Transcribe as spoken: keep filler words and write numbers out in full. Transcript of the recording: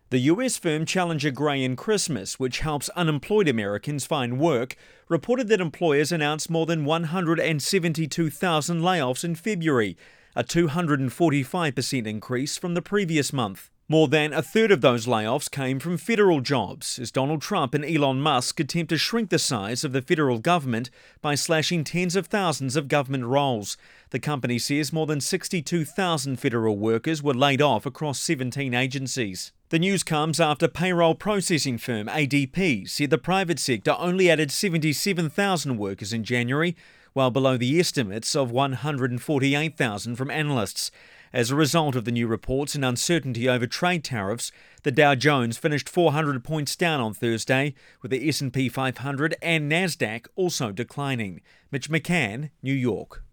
The U S firm Challenger Gray and Christmas, which helps unemployed Americans find work, reported that employers announced more than one hundred seventy-two thousand layoffs in February, a two hundred forty-five percent increase from the previous month. More than a third of those layoffs came from federal jobs, as Donald Trump and Elon Musk attempt to shrink the size of the federal government by slashing tens of thousands of government roles. The company says more than sixty-two thousand federal workers were laid off across seventeen agencies. The news comes after payroll processing firm A D P said the private sector only added seventy-seven thousand workers in January, well below the estimates of one hundred forty-eight thousand from analysts. As a result of the new reports and uncertainty over trade tariffs, the Dow Jones finished four hundred points down on Thursday, with the S and P five hundred and Nasdaq also declining. Mitch McCann, New York.